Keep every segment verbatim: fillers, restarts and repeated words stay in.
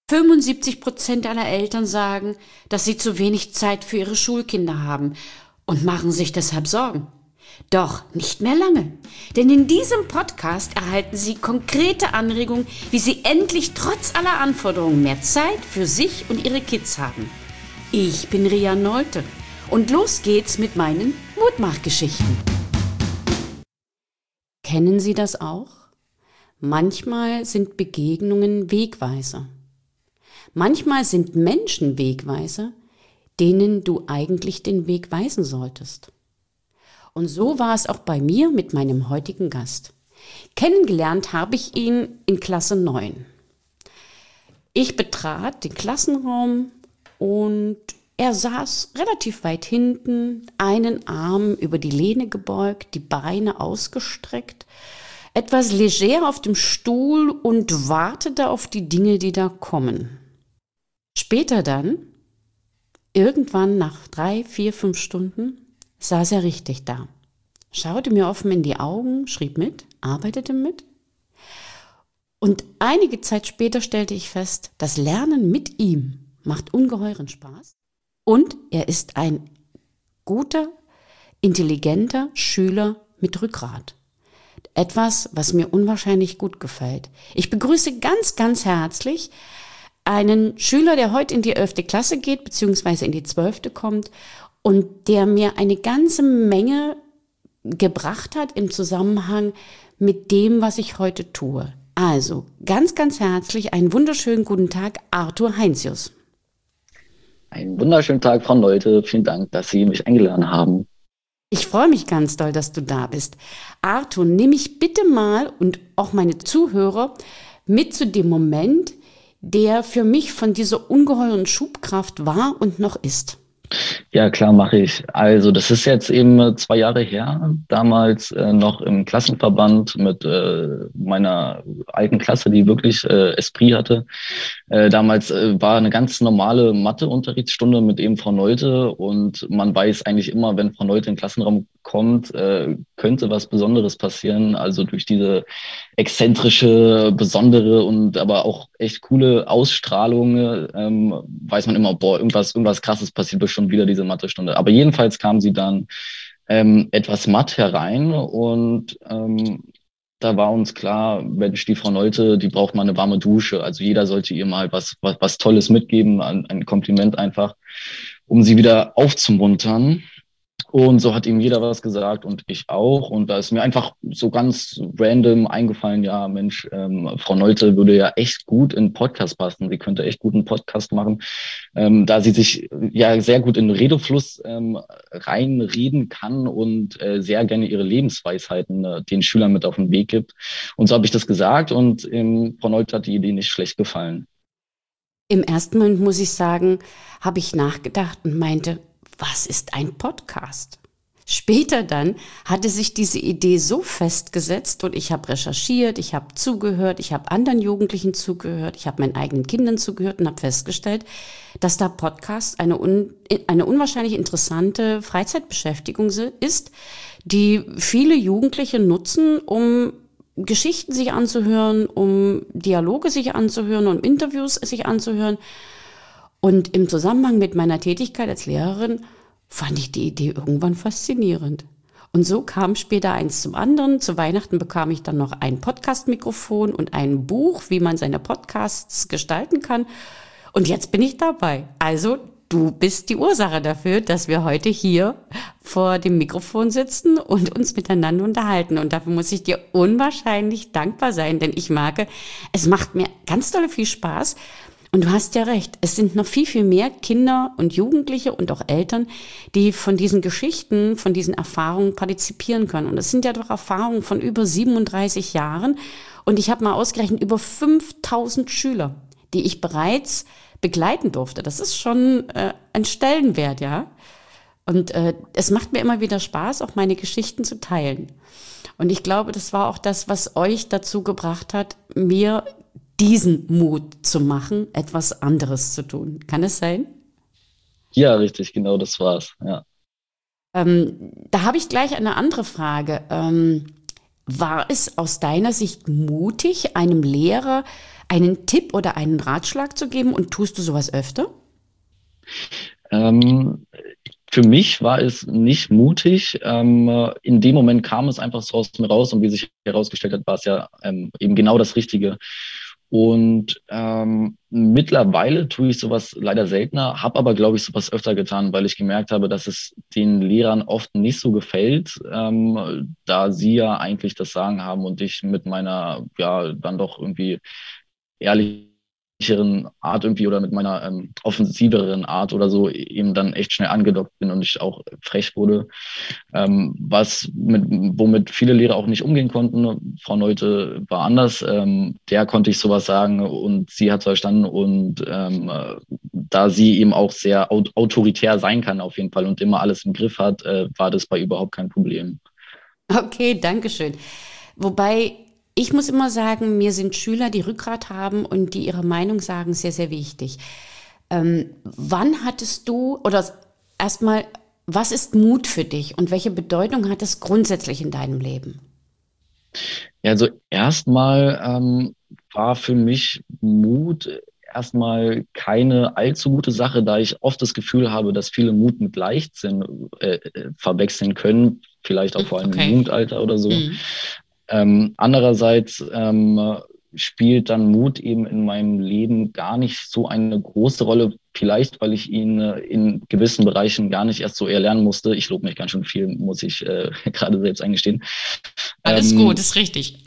fünfundsiebzig Prozent aller Eltern sagen, dass sie zu wenig Zeit für ihre Schulkinder haben und machen sich deshalb Sorgen. Doch nicht mehr lange, denn in diesem Podcast erhalten Sie konkrete Anregungen, wie Sie endlich trotz aller Anforderungen mehr Zeit für sich und Ihre Kids haben. Ich bin Ria Nolte und los geht's mit meinen Mutmachgeschichten. Kennen Sie das auch? Manchmal sind Begegnungen Wegweiser. Manchmal sind Menschen Wegweiser, denen du eigentlich den Weg weisen solltest. Und so war es auch bei mir mit meinem heutigen Gast. Kennengelernt habe ich ihn in Klasse neun. Ich betrat den Klassenraum und er saß relativ weit hinten, einen Arm über die Lehne gebeugt, die Beine ausgestreckt, etwas leger auf dem Stuhl und wartete auf die Dinge, die da kommen. Später dann, irgendwann nach drei, vier, fünf Stunden, saß er richtig da, schaute mir offen in die Augen, schrieb mit, arbeitete mit. Und einige Zeit später stellte ich fest, das Lernen mit ihm macht ungeheuren Spaß. Und er ist ein guter, intelligenter Schüler mit Rückgrat. Etwas, was mir unwahrscheinlich gut gefällt. Ich begrüße ganz, ganz herzlich einen Schüler, der heute in die elfte Klasse geht, beziehungsweise in die zwölfte kommt und der mir eine ganze Menge gebracht hat im Zusammenhang mit dem, was ich heute tue. Also ganz, ganz herzlich einen wunderschönen guten Tag, Arthur Heinsius. Einen wunderschönen Tag, Frau Nolte. Vielen Dank, dass Sie mich eingeladen haben. Ich freue mich ganz doll, dass du da bist. Arthur, nimm mich bitte mal und auch meine Zuhörer mit zu dem Moment, der für mich von dieser ungeheuren Schubkraft war und noch ist. Ja, klar, mache ich. Also das ist jetzt eben zwei Jahre her, damals äh, noch im Klassenverband mit äh, meiner alten Klasse, die wirklich äh, Esprit hatte. Äh, damals äh, war eine ganz normale Mathe-Unterrichtsstunde mit eben Frau Nolte und man weiß eigentlich immer, wenn Frau Nolte in den Klassenraum kommt, äh, könnte was Besonderes passieren. Also durch diese exzentrische, besondere und aber auch echt coole Ausstrahlung ähm, weiß man immer, boah, irgendwas, irgendwas Krasses passiert bestimmt wieder diese Mathestunde. Aber jedenfalls kam sie dann ähm, etwas matt herein und ähm, da war uns klar, Mensch, die Frau Nolte, die braucht mal eine warme Dusche. Also jeder sollte ihr mal was, was, was Tolles mitgeben, ein, ein Kompliment einfach, um sie wieder aufzumuntern. Und so hat ihm jeder was gesagt und ich auch. Und da ist mir einfach so ganz random eingefallen, ja Mensch, ähm, Frau Nolte würde ja echt gut in Podcast passen. Sie könnte echt gut einen Podcast machen, ähm, da sie sich ja sehr gut in den Redefluss ähm, reinreden kann und äh, sehr gerne ihre Lebensweisheiten äh, den Schülern mit auf den Weg gibt. Und so habe ich das gesagt und ähm, Frau Nolte hat die Idee nicht schlecht gefallen. Im ersten Moment, muss ich sagen, habe ich nachgedacht und meinte, was ist ein Podcast? Später dann hatte sich diese Idee so festgesetzt und ich habe recherchiert, ich habe zugehört, ich habe anderen Jugendlichen zugehört, ich habe meinen eigenen Kindern zugehört und habe festgestellt, dass da Podcast eine, un, eine unwahrscheinlich interessante Freizeitbeschäftigung ist, die viele Jugendliche nutzen, um Geschichten sich anzuhören, um Dialoge sich anzuhören, um Interviews sich anzuhören. Und im Zusammenhang mit meiner Tätigkeit als Lehrerin fand ich die Idee irgendwann faszinierend. Und so kam später eins zum anderen. Zu Weihnachten bekam ich dann noch ein Podcast-Mikrofon und ein Buch, wie man seine Podcasts gestalten kann. Und jetzt bin ich dabei. Also du bist die Ursache dafür, dass wir heute hier vor dem Mikrofon sitzen und uns miteinander unterhalten. Und dafür muss ich dir unwahrscheinlich dankbar sein, denn ich merke, es macht mir ganz doll viel Spaß. Und du hast ja recht, es sind noch viel, viel mehr Kinder und Jugendliche und auch Eltern, die von diesen Geschichten, von diesen Erfahrungen partizipieren können. Und es sind ja doch Erfahrungen von über siebenunddreißig Jahren. Und ich habe mal ausgerechnet, über fünftausend Schüler, die ich bereits begleiten durfte. Das ist schon äh, ein Stellenwert, ja. Und äh, es macht mir immer wieder Spaß, auch meine Geschichten zu teilen. Und ich glaube, das war auch das, was euch dazu gebracht hat, mir diesen Mut zu machen, etwas anderes zu tun. Kann es sein? Ja, richtig, genau das war's, ja. Ähm, da habe ich gleich eine andere Frage. Ähm, war es aus deiner Sicht mutig, einem Lehrer einen Tipp oder einen Ratschlag zu geben und tust du sowas öfter? Ähm, für mich war es nicht mutig. Ähm, in dem Moment kam es einfach so aus mir raus und wie sich herausgestellt hat, war es ja ähm, eben genau das Richtige. Und ähm, mittlerweile tue ich sowas leider seltener, habe aber, glaube ich, sowas öfter getan, weil ich gemerkt habe, dass es den Lehrern oft nicht so gefällt, ähm, da sie ja eigentlich das Sagen haben und ich mit meiner, ja, dann doch irgendwie ehrlich Art irgendwie oder mit meiner ähm, offensiveren Art oder so eben dann echt schnell angedockt bin und ich auch frech wurde, ähm, was mit, womit viele Lehrer auch nicht umgehen konnten. Frau Neute war anders, ähm, der konnte ich sowas sagen und sie hat es verstanden und ähm, äh, da sie eben auch sehr aut autoritär sein kann auf jeden Fall und immer alles im Griff hat, äh, war das bei überhaupt kein Problem. Okay, danke schön. Wobei ich muss immer sagen, mir sind Schüler, die Rückgrat haben und die ihre Meinung sagen, sehr, sehr wichtig. Ähm, wann hattest du, oder erstmal, was ist Mut für dich und welche Bedeutung hat es grundsätzlich in deinem Leben? Ja, also erstmal ähm, war für mich Mut erstmal keine allzu gute Sache, da ich oft das Gefühl habe, dass viele Mut mit Leichtsinn äh, äh, verwechseln können, vielleicht auch Hm, vor allem im okay. Jugendalter oder so. Hm. Ähm, andererseits ähm, spielt dann Mut eben in meinem Leben gar nicht so eine große Rolle. Vielleicht, weil ich ihn äh, in gewissen Bereichen gar nicht erst so erlernen musste. Ich lobe mich ganz schön viel, muss ich äh, gerade selbst eingestehen. Alles gut, Ähm, ist richtig.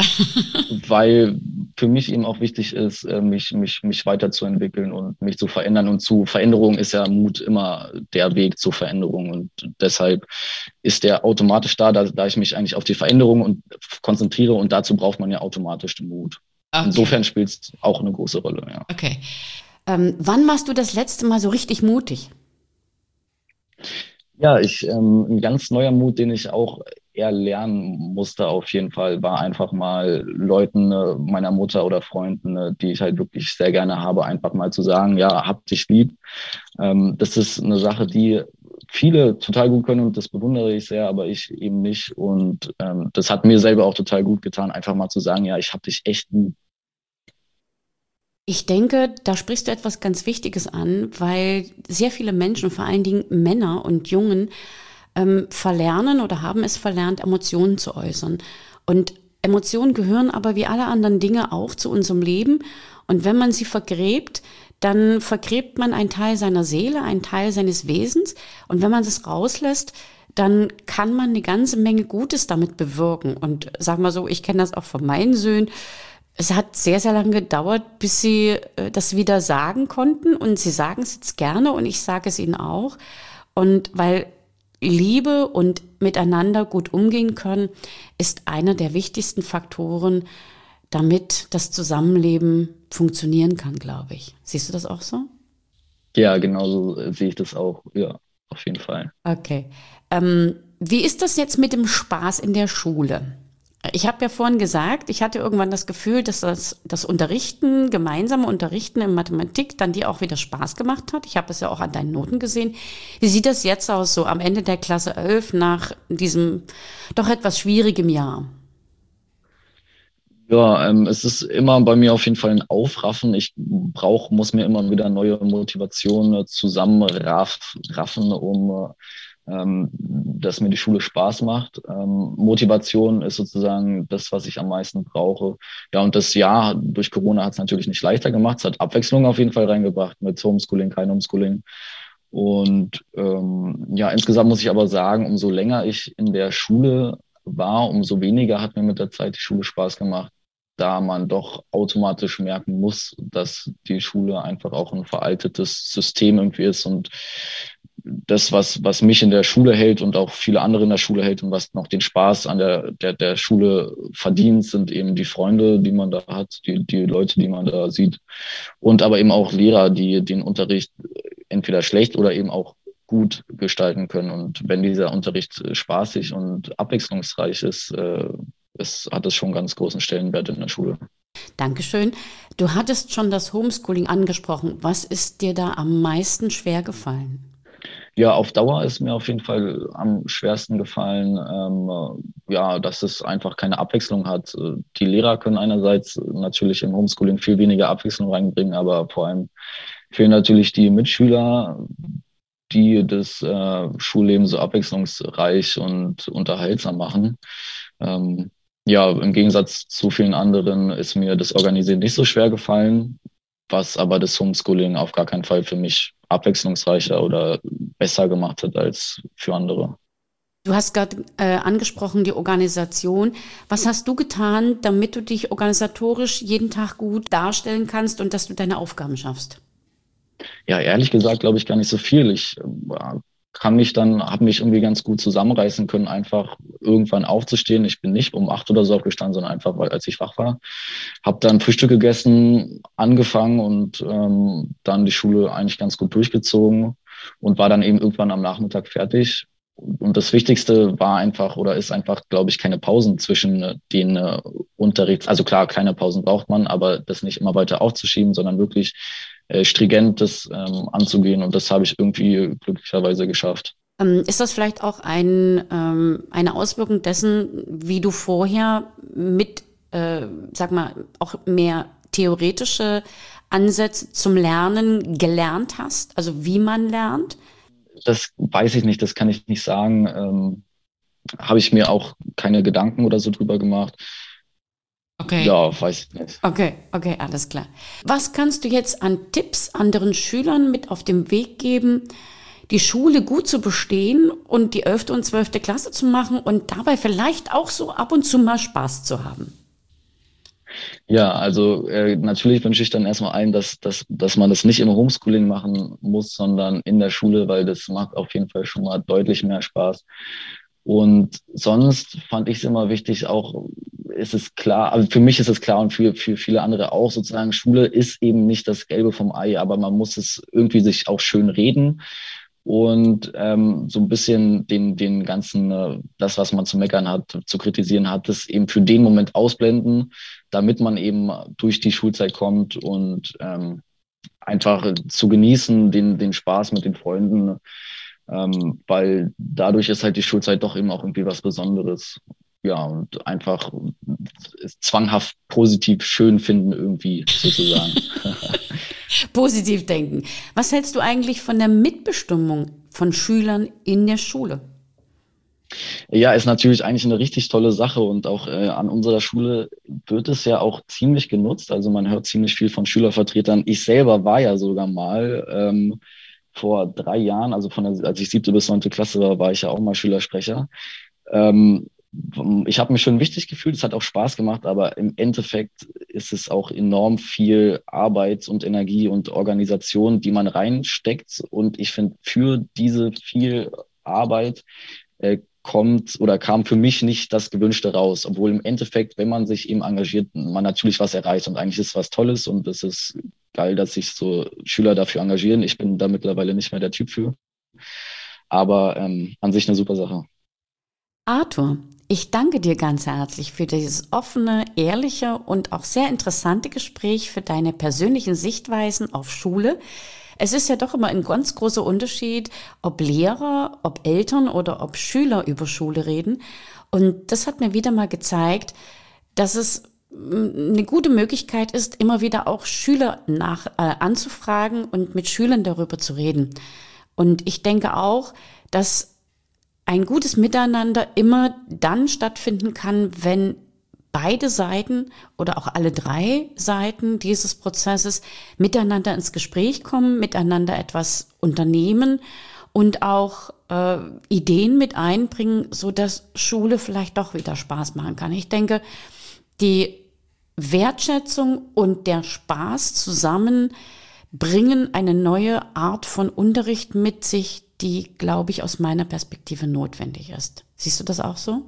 weil für mich eben auch wichtig ist, äh, mich, mich, mich weiterzuentwickeln und mich zu verändern. Und zu Veränderung ist ja Mut immer der Weg zur Veränderung. Und deshalb ist der automatisch da, da, da ich mich eigentlich auf die Veränderung und konzentriere. Und dazu braucht man ja automatisch den Mut. Okay, Insofern spielt es auch eine große Rolle, ja. okay. Ähm, wann warst du das letzte Mal so richtig mutig? Ja, ich, ähm, ein ganz neuer Mut, den ich auch eher lernen musste auf jeden Fall, war einfach mal Leuten, äh, meiner Mutter oder Freunden, äh, die ich halt wirklich sehr gerne habe, einfach mal zu sagen, ja, hab dich lieb. Ähm, das ist eine Sache, die viele total gut können und das bewundere ich sehr, aber ich eben nicht. Und ähm, das hat mir selber auch total gut getan, einfach mal zu sagen, ja, ich hab dich echt lieb. Ich denke, da sprichst du etwas ganz Wichtiges an, weil sehr viele Menschen, vor allen Dingen Männer und Jungen, ähm, verlernen oder haben es verlernt, Emotionen zu äußern. Und Emotionen gehören aber wie alle anderen Dinge auch zu unserem Leben. Und wenn man sie vergräbt, dann vergräbt man einen Teil seiner Seele, einen Teil seines Wesens. Und wenn man es rauslässt, dann kann man eine ganze Menge Gutes damit bewirken. Und sag mal so, ich kenne das auch von meinen Söhnen. Es hat sehr, sehr lange gedauert, bis sie äh, das wieder sagen konnten. Und sie sagen es jetzt gerne und ich sage es ihnen auch. Und weil Liebe und miteinander gut umgehen können, ist einer der wichtigsten Faktoren, damit das Zusammenleben funktionieren kann, glaube ich. Siehst du das auch so? Ja, genauso äh, sehe ich das auch. Ja, auf jeden Fall. Okay. Ähm, wie ist das jetzt mit dem Spaß in der Schule? Ich habe ja vorhin gesagt, ich hatte irgendwann das Gefühl, dass das, das Unterrichten, gemeinsame Unterrichten in Mathematik dann dir auch wieder Spaß gemacht hat. Ich habe es ja auch an deinen Noten gesehen. Wie sieht das jetzt aus, so am Ende der Klasse elf nach diesem doch etwas schwierigen Jahr? Ja, ähm, es ist immer bei mir auf jeden Fall ein Aufraffen. Ich brauche, muss mir immer wieder neue Motivationen zusammenraffen, um ähm, dass mir die Schule Spaß macht. Ähm, Motivation ist sozusagen das, was ich am meisten brauche. Ja, und das Jahr durch Corona hat es natürlich nicht leichter gemacht. Es hat Abwechslung auf jeden Fall reingebracht mit Homeschooling, kein Homeschooling. Und ähm, ja, insgesamt muss ich aber sagen, umso länger ich in der Schule war, umso weniger hat mir mit der Zeit die Schule Spaß gemacht, da man doch automatisch merken muss, dass die Schule einfach auch ein veraltetes System irgendwie ist und das, was, was mich in der Schule hält und auch viele andere in der Schule hält und was noch den Spaß an der, der, der Schule verdient, sind eben die Freunde, die man da hat, die, die Leute, die man da sieht und aber eben auch Lehrer, die den Unterricht entweder schlecht oder eben auch gut gestalten können. Und wenn dieser Unterricht spaßig und abwechslungsreich ist, äh, es hat es schon ganz großen Stellenwert in der Schule. Dankeschön. Du hattest schon das Homeschooling angesprochen. Was ist dir da am meisten schwer gefallen? Ja, auf Dauer ist mir auf jeden Fall am schwersten gefallen, ähm, äh, ja, dass es einfach keine Abwechslung hat. Äh, Die Lehrer können einerseits natürlich im Homeschooling viel weniger Abwechslung reinbringen, aber vor allem fehlen natürlich die Mitschüler, die das äh, Schulleben so abwechslungsreich und unterhaltsam machen. Ähm, ja, im Gegensatz zu vielen anderen ist mir das Organisieren nicht so schwer gefallen, was aber das Homeschooling auf gar keinen Fall für mich abwechslungsreicher oder besser gemacht hat als für andere. Du hast gerade äh, angesprochen, die Organisation. Was hast du getan, damit du dich organisatorisch jeden Tag gut darstellen kannst und dass du deine Aufgaben schaffst? Ja, ehrlich gesagt glaube ich gar nicht so viel. Ich äh, kann mich dann, habe mich irgendwie ganz gut zusammenreißen können, einfach irgendwann aufzustehen. Ich bin nicht um acht oder so aufgestanden, sondern einfach, weil als ich wach war, habe dann Frühstück gegessen, angefangen und ähm, dann die Schule eigentlich ganz gut durchgezogen und war dann eben irgendwann am Nachmittag fertig. Und das Wichtigste war einfach oder ist einfach, glaube ich, keine Pausen zwischen äh, den äh, Unterrichts. Also klar, kleine Pausen braucht man, aber das nicht immer weiter aufzuschieben, sondern wirklich äh, stringent das ähm, anzugehen. Und das habe ich irgendwie glücklicherweise geschafft. Ähm, ist das vielleicht auch ein, ähm, eine Auswirkung dessen, wie du vorher mit, äh, sag mal, auch mehr theoretische Ansätze zum Lernen gelernt hast? Also wie man lernt? Das weiß ich nicht, das kann ich nicht sagen. Ähm, habe ich mir auch keine Gedanken oder so drüber gemacht. Okay. Ja, weiß ich nicht. Okay, okay, alles klar. Was kannst du jetzt an Tipps anderen Schülern mit auf den Weg geben, die Schule gut zu bestehen und die elfte und zwölfte Klasse zu machen und dabei vielleicht auch so ab und zu mal Spaß zu haben? Ja, also äh, natürlich wünsche ich dann erstmal allen, dass, dass, dass man das nicht im Homeschooling machen muss, sondern in der Schule, weil das macht auf jeden Fall schon mal deutlich mehr Spaß. Und sonst fand ich es immer wichtig, auch ist es klar, also für mich ist es klar und für, für viele andere auch sozusagen, Schule ist eben nicht das Gelbe vom Ei, aber man muss es irgendwie sich auch schön reden und ähm, so ein bisschen den, den ganzen, äh, das, was man zu meckern hat, zu kritisieren hat, das eben für den Moment ausblenden, damit man eben durch die Schulzeit kommt und ähm, einfach zu genießen, den, den Spaß mit den Freunden, ähm, weil dadurch ist halt die Schulzeit doch eben auch irgendwie was Besonderes. Ja, und einfach es zwanghaft positiv schön finden irgendwie sozusagen. Positiv denken. Was hältst du eigentlich von der Mitbestimmung von Schülern in der Schule? Ja, ist natürlich eigentlich eine richtig tolle Sache und auch äh, an unserer Schule wird es ja auch ziemlich genutzt. Also man hört ziemlich viel von Schülervertretern. Ich selber war ja sogar mal ähm, vor drei Jahren, also von der, als ich siebte bis neunte Klasse war, war ich ja auch mal Schülersprecher. Ähm, Ich habe mich schon wichtig gefühlt, es hat auch Spaß gemacht, aber im Endeffekt ist es auch enorm viel Arbeit und Energie und Organisation, die man reinsteckt. Und ich finde, für diese viel Arbeit äh, kommt oder kam für mich nicht das Gewünschte raus, obwohl im Endeffekt, wenn man sich eben engagiert, man natürlich was erreicht und eigentlich ist es was Tolles und es ist geil, dass sich so Schüler dafür engagieren. Ich bin da mittlerweile nicht mehr der Typ für, aber ähm, an sich eine super Sache. Arthur, ich danke dir ganz herzlich für dieses offene, ehrliche und auch sehr interessante Gespräch, für deine persönlichen Sichtweisen auf Schule. Es ist ja doch immer ein ganz großer Unterschied, ob Lehrer, ob Eltern oder ob Schüler über Schule reden. Und das hat mir wieder mal gezeigt, dass es mm, eine gute Möglichkeit ist, immer wieder auch Schüler nach, äh, anzufragen und mit Schülern darüber zu reden. Und ich denke auch, dass ein gutes Miteinander immer dann stattfinden kann, wenn beide Seiten oder auch alle drei Seiten dieses Prozesses miteinander ins Gespräch kommen, miteinander etwas unternehmen und auch äh, Ideen mit einbringen, so dass Schule vielleicht doch wieder Spaß machen kann. Ich denke, die Wertschätzung und der Spaß zusammen bringen eine neue Art von Unterricht mit sich, die, glaube ich, aus meiner Perspektive notwendig ist. Siehst du das auch so?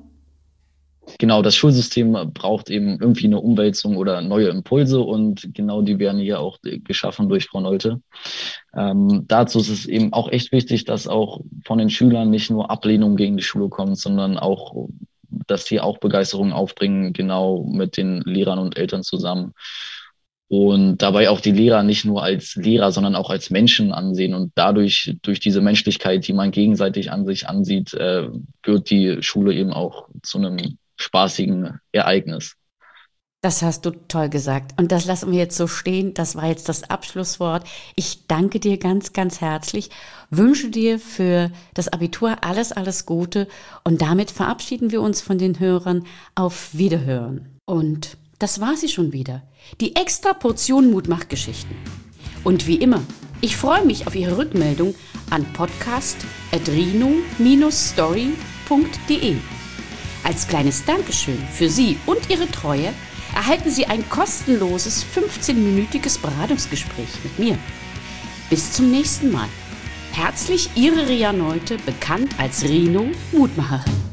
Genau, das Schulsystem braucht eben irgendwie eine Umwälzung oder neue Impulse und genau die werden hier auch geschaffen durch Frau Nolte. Ähm, dazu ist es eben auch echt wichtig, dass auch von den Schülern nicht nur Ablehnung gegen die Schule kommt, sondern auch, dass sie auch Begeisterung aufbringen, genau mit den Lehrern und Eltern zusammen. und dabei auch die Lehrer nicht nur als Lehrer, sondern auch als Menschen ansehen. Und dadurch, durch diese Menschlichkeit, die man gegenseitig an sich ansieht, äh, wird die Schule eben auch zu einem spaßigen Ereignis. Das hast du toll gesagt. Und das lassen wir jetzt so stehen. Das war jetzt das Abschlusswort. Ich danke dir ganz, ganz herzlich, wünsche dir für das Abitur alles, alles Gute. Und damit verabschieden wir uns von den Hörern. Auf Wiederhören. Und das war sie schon wieder. Die extra Portion Mutmachgeschichten. Und wie immer, ich freue mich auf Ihre Rückmeldung an podcast at rino Bindestrich story punkt de. Als kleines Dankeschön für Sie und Ihre Treue erhalten Sie ein kostenloses fünfzehnminütiges Beratungsgespräch mit mir. Bis zum nächsten Mal. Herzlich Ihre Ria Neute, bekannt als Rino Mutmacherin.